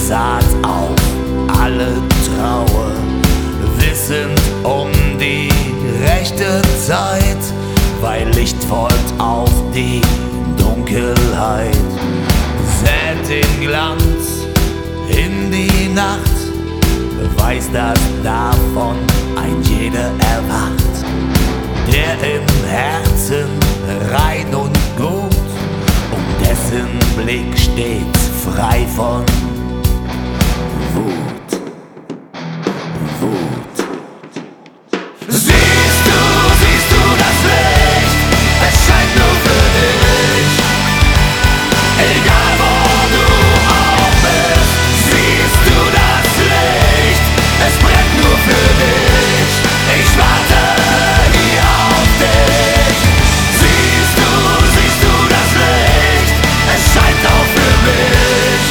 zart auf alle Trauer, wissend um die rechte Zeit, weil Licht folgt auf die Dunkelheit, sät den Glanz in die Nacht, weiß, dass davon ein jeder erwacht, der im Herzen rein und gut, und dessen Blick stets frei von Wut. Wut. Siehst du das Licht? Es scheint nur für dich. Egal wo du auch bist, siehst du das Licht? Es brennt nur für dich. Ich warte hier auf dich. Siehst du das Licht? Es scheint auch für mich.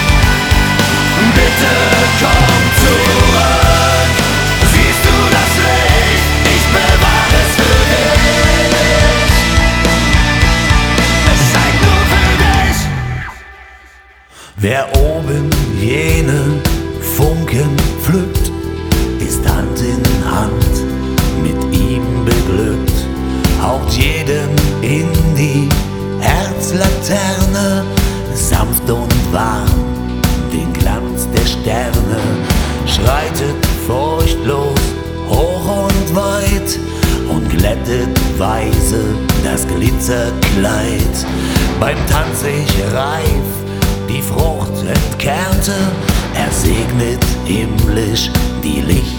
Bitte komm zurück. Siehst du das Licht? Ich bewahre es für dich. Es scheint nur für dich. Wer oben jene Funken pflückt, ist Hand in Hand mit ihm beglückt, haucht jedem in die Herzlaterne sanft und warm den Glanz der Sterne, schreitet furchtlos hoch und weit und glättet weise das Glitzerkleid. Beim Tanz sich reif die Frucht entkernte, er segnet himmlisch die Lichter